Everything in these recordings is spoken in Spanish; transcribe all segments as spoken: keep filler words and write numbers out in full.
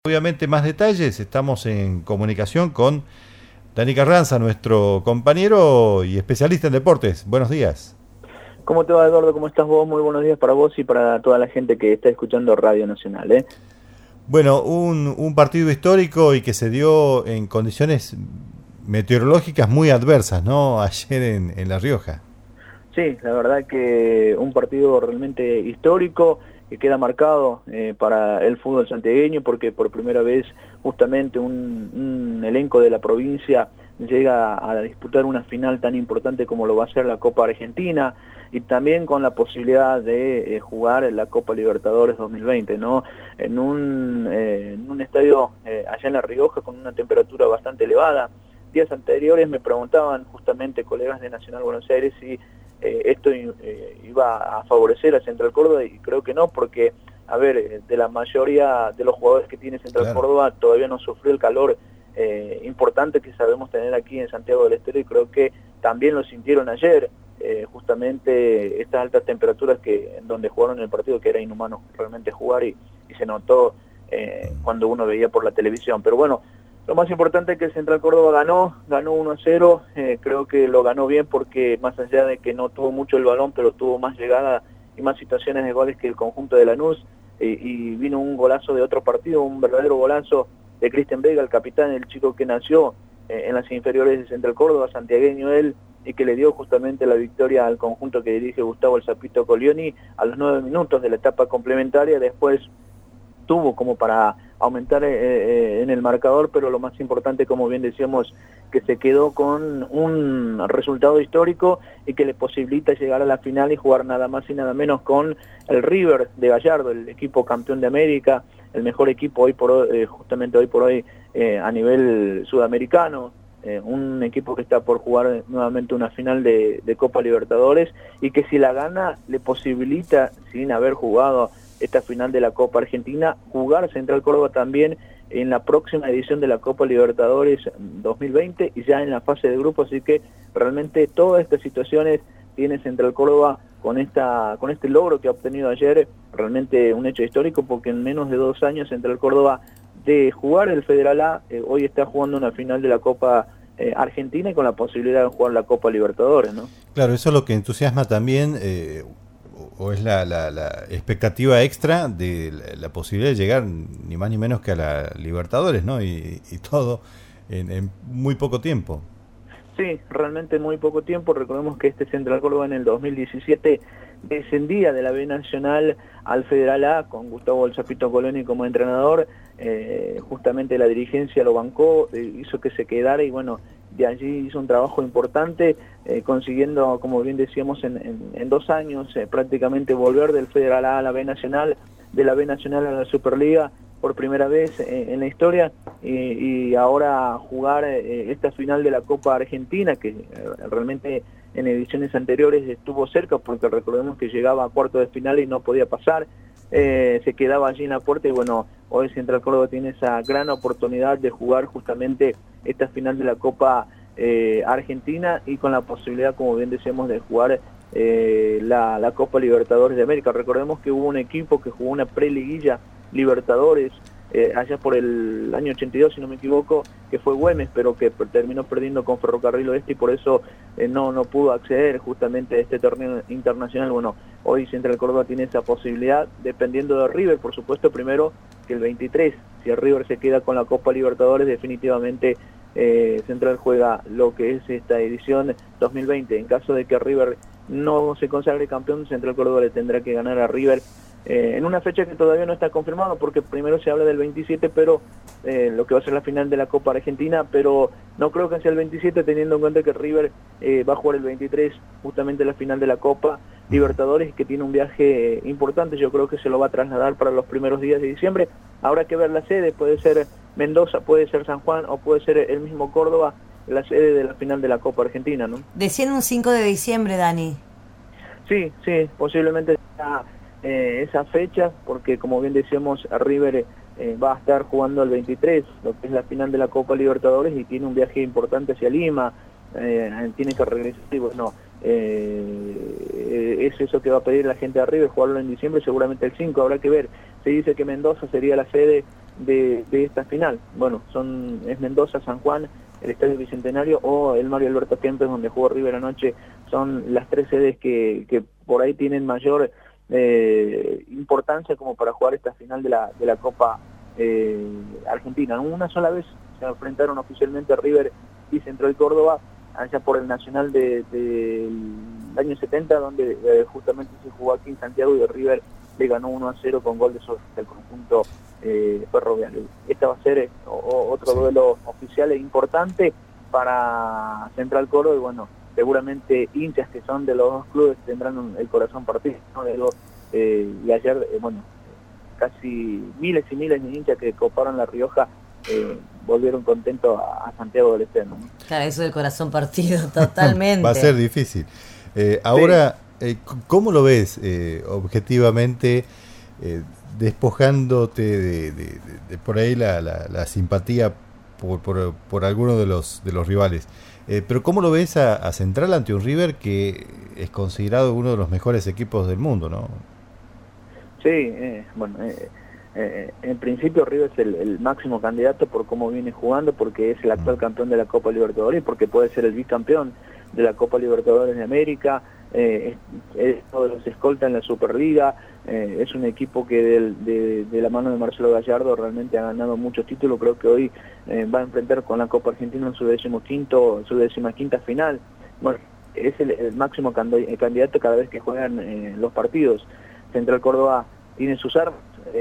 Obviamente más detalles, estamos en comunicación con Dani Carranza, nuestro compañero y especialista en deportes. Buenos días. ¿Cómo te va, Eduardo? ¿Cómo estás vos? Muy buenos días para vos y para toda la gente que está escuchando Radio Nacional, ¿eh? Bueno, un, un partido histórico y que se dio en condiciones meteorológicas muy adversas, ¿no? Ayer en, en La Rioja. Sí, la verdad que un partido realmente histórico que queda marcado eh, para el fútbol santiagueño porque por primera vez justamente un, un elenco de la provincia llega a disputar una final tan importante como lo va a ser la Copa Argentina y también con la posibilidad de eh, jugar la Copa Libertadores dos mil veinte, ¿no? En un, eh, en un estadio eh, allá en La Rioja con una temperatura bastante elevada. Días anteriores me preguntaban justamente colegas de Nacional Buenos Aires si eh, esto eh, iba a favorecer a Central Córdoba y creo que no, porque, a ver, de la mayoría de los jugadores que tiene Central Claro. Córdoba todavía no sufrió el calor eh, importante que sabemos tener aquí en Santiago del Estero y creo que también lo sintieron ayer, eh, justamente estas altas temperaturas que en donde jugaron el partido, que era inhumano realmente jugar y, y se notó eh, cuando uno veía por la televisión, pero bueno, lo más importante es que el Central Córdoba ganó, ganó uno a cero, eh, creo que lo ganó bien porque más allá de que no tuvo mucho el balón, pero tuvo más llegada y más situaciones de goles que el conjunto de Lanús, eh, y vino un golazo de otro partido, un verdadero golazo de Cristian Vega, el capitán, el chico que nació eh, en las inferiores de Central Córdoba, santiagueño él, y que le dio justamente la victoria al conjunto que dirige Gustavo el Sapito Colioni a los nueve minutos de la etapa complementaria. Después tuvo como para aumentar eh, eh, en el marcador, pero lo más importante, como bien decíamos, que se quedó con un resultado histórico y que le posibilita llegar a la final y jugar nada más y nada menos con el River de Gallardo, el equipo campeón de América, el mejor equipo hoy por hoy, eh, justamente hoy por hoy eh, a nivel sudamericano, eh, un equipo que está por jugar nuevamente una final de, de Copa Libertadores y que si la gana le posibilita, sin haber jugado esta final de la Copa Argentina, jugar Central Córdoba también en la próxima edición de la Copa Libertadores dos mil veinte y ya en la fase de grupo, así que realmente todas estas situaciones tiene Central Córdoba con esta con este logro que ha obtenido ayer, realmente un hecho histórico porque en menos de dos años Central Córdoba de jugar el Federal A, eh, hoy está jugando una final de la Copa eh, Argentina y con la posibilidad de jugar la Copa Libertadores, ¿no? Claro, eso es lo que entusiasma también, eh, o es la, la, la expectativa extra de la, la posibilidad de llegar ni más ni menos que a la Libertadores, ¿no? Y, y todo en, en muy poco tiempo. Sí, realmente muy poco tiempo. Recordemos que este Central Córdoba en el dos mil diecisiete descendía de la B Nacional al Federal A con Gustavo el Sapito Colioni como entrenador. Eh, justamente la dirigencia lo bancó, eh, hizo que se quedara y bueno, de allí hizo un trabajo importante, eh, consiguiendo, como bien decíamos, en, en, en dos años eh, prácticamente volver del Federal A a la B Nacional, de la B Nacional a la Superliga por primera vez eh, en la historia y, y ahora jugar eh, esta final de la Copa Argentina que eh, realmente en ediciones anteriores estuvo cerca porque recordemos que llegaba a cuartos de final y no podía pasar, eh, se quedaba allí en la puerta y bueno, hoy Central Córdoba tiene esa gran oportunidad de jugar justamente esta final de la Copa eh, Argentina y con la posibilidad, como bien decíamos, de jugar eh, la, la Copa Libertadores de América. Recordemos que hubo un equipo que jugó una preliguilla Libertadores eh, allá por el año ochenta y dos, si no me equivoco, que fue Güemes, pero que terminó perdiendo con Ferrocarril Oeste y por eso eh, no, no pudo acceder justamente a este torneo internacional. Bueno, hoy Central Córdoba tiene esa posibilidad, dependiendo de River, por supuesto, primero que el veintitrés, si el River se queda con la Copa Libertadores, definitivamente eh, Central juega lo que es esta edición dos mil veinte. En caso de que River no se consagre campeón, Central Córdoba le tendrá que ganar a River Eh, en una fecha que todavía no está confirmada porque primero se habla del veintisiete, pero eh, lo que va a ser la final de la Copa Argentina, pero no creo que sea el veintisiete teniendo en cuenta que River eh, va a jugar el veintitrés justamente la final de la Copa Libertadores, que tiene un viaje eh, importante, yo creo que se lo va a trasladar para los primeros días de diciembre. Habrá que ver la sede, puede ser Mendoza, puede ser San Juan o puede ser el mismo Córdoba, la sede de la final de la Copa Argentina, ¿no? Decían un cinco de diciembre, Dani. Sí, sí, posiblemente sea Eh, esa fecha, porque como bien decíamos, River eh, va a estar jugando el veintitrés, lo que es la final de la Copa Libertadores, y tiene un viaje importante hacia Lima, eh, tiene que regresar, y bueno, eh, es eso que va a pedir la gente de River, jugarlo en diciembre, seguramente el cinco, habrá que ver. Se dice que Mendoza sería la sede de, de esta final. Bueno, son es Mendoza, San Juan, el Estadio Bicentenario o el Mario Alberto Kempes, donde jugó River anoche. Son las tres sedes que, que por ahí tienen mayor eh, importancia como para jugar esta final de la, de la Copa eh, Argentina. Una sola vez se enfrentaron oficialmente River y Central Córdoba, allá por el Nacional del de, de año setenta, donde eh, justamente se jugó aquí en Santiago y River le ganó uno a cero con gol de sobre el conjunto eh, ferroviario. Este va a ser eh, o, otro sí. duelo oficial e importante para Central Córdoba, y bueno, seguramente hinchas que son de los dos clubes tendrán un, el corazón partido, ¿no? De los, eh, y ayer, eh, bueno, casi miles y miles de hinchas que coparon La Rioja eh, volvieron contentos a, a Santiago del Estero, ¿no? Claro, eso del corazón partido, totalmente. Va a ser difícil. Eh, ahora, sí. eh, ¿cómo lo ves eh, objetivamente, eh, despojándote de, de, de, de por ahí la, la, la simpatía por, por, por alguno de los, de los rivales? Eh, pero ¿cómo lo ves a, a Central ante un River que es considerado uno de los mejores equipos del mundo, ¿no? Sí, eh, bueno, eh, eh, en principio River es el, el máximo candidato por cómo viene jugando, porque es el actual campeón de la Copa Libertadores, porque puede ser el bicampeón de la Copa Libertadores de América, eh, es, es todos los escolta en la Superliga, eh, es un equipo que del, de, de la mano de Marcelo Gallardo realmente ha ganado muchos títulos. Creo que hoy eh, va a enfrentar con la Copa Argentina en su decimoquinto, su decimaquinta final. Bueno, es el, el máximo candidato cada vez que juegan eh, los partidos. Central Córdoba tiene sus armas,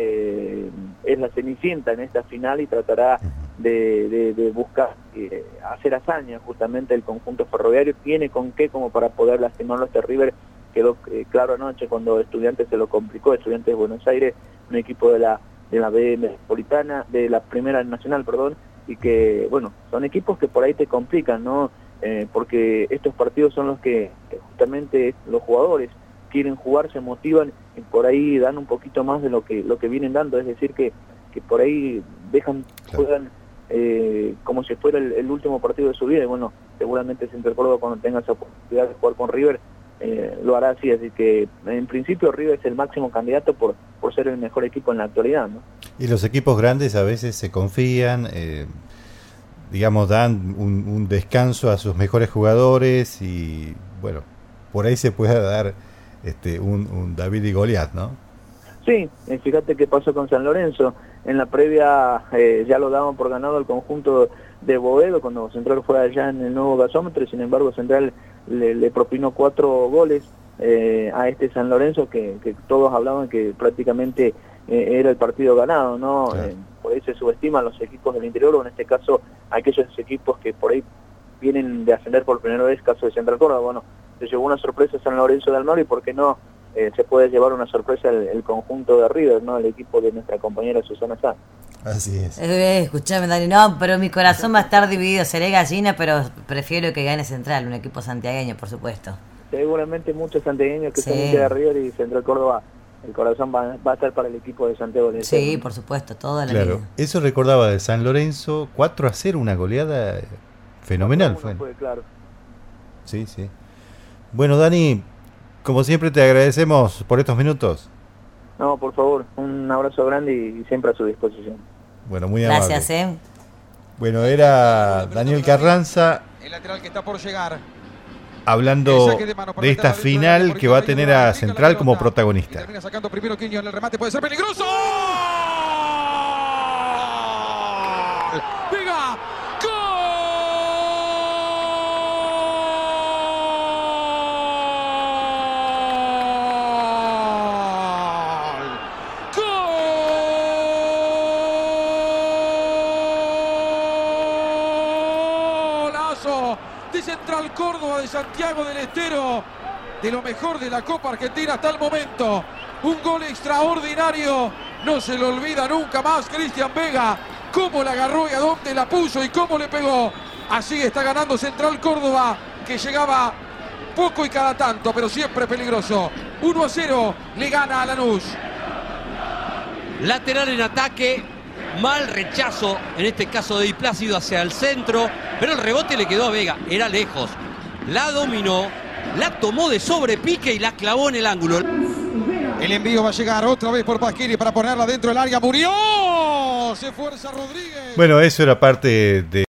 eh, es la cenicienta en esta final y tratará de, de, de buscar eh, hacer hazaña. Justamente el conjunto ferroviario tiene con qué como para poder lastimarlo. Este River quedó eh, claro anoche cuando Estudiantes se lo complicó. Estudiantes de Buenos Aires, un equipo de la de la B Metropolitana, de la Primera Nacional, perdón, y que, bueno, son equipos que por ahí te complican, ¿no? Eh, porque estos partidos son los que justamente los jugadores quieren jugar, se motivan y por ahí dan un poquito más de lo que lo que vienen dando, es decir que, que por ahí dejan, claro. juegan eh, como si fuera el, el último partido de su vida, y bueno, seguramente Central Córdoba cuando tenga esa oportunidad de jugar con River eh, lo hará así, así que en principio River es el máximo candidato por, por ser el mejor equipo en la actualidad, ¿no? Y los equipos grandes a veces se confían, eh, digamos, dan un, un descanso a sus mejores jugadores y bueno, por ahí se puede dar Este, un, un David y Goliat, ¿no? Sí, eh, fíjate qué pasó con San Lorenzo. En la previa eh, ya lo daban por ganado el conjunto de Boedo cuando Central fue allá en el nuevo gasómetro, y sin embargo Central le, le propinó cuatro goles eh, a este San Lorenzo que, que todos hablaban que prácticamente eh, era el partido ganado, ¿no? Claro. Eh, por ahí se subestiman los equipos del interior, o en este caso aquellos equipos que por ahí vienen de ascender por primera vez, caso de Central Córdoba. Bueno, se llevó una sorpresa San Lorenzo de Almagro, y por qué no eh, se puede llevar una sorpresa el, el conjunto de River, ¿no? El equipo de nuestra compañera Susana Sá. Así es. Eh, escuchame, Dani, no, pero mi corazón va a estar dividido, seré gallina, pero prefiero que gane Central, un equipo santiagueño, por supuesto. Seguramente muchos santiagueños que sí. son hinchas de River y Central Córdoba, el corazón va, va a estar para el equipo de Santiago del Estero. Sí, por supuesto, toda la Claro, vida. eso recordaba de San Lorenzo, cuatro a cero, una goleada fenomenal. Fue. fue, claro. Sí, sí. Bueno, Dani, como siempre te agradecemos por estos minutos. No, por favor, un abrazo grande y siempre a su disposición. Bueno, muy amable. Gracias, eh. Bueno, era Daniel Carranza, el lateral que está por llegar, hablando de esta final que va a tener a Central como protagonista. Termina sacando primero Quiño en el remate, puede ser peligroso. ¡Pega! De Central Córdoba de Santiago del Estero, de lo mejor de la Copa Argentina hasta el momento. Un gol extraordinario, no se lo olvida nunca más Cristian Vega, cómo la agarró y a dónde la puso y cómo le pegó. Así está ganando Central Córdoba, que llegaba poco y cada tanto, pero siempre peligroso. uno a cero le gana a Lanús. Lateral en ataque, mal rechazo, en este caso de Di Plácido hacia el centro, pero el rebote le quedó a Vega, era lejos. La dominó, la tomó de sobrepique y la clavó en el ángulo. El envío va a llegar otra vez por Pasquini para ponerla dentro del área. ¡Murió! se esfuerza Rodríguez. Bueno, eso era parte de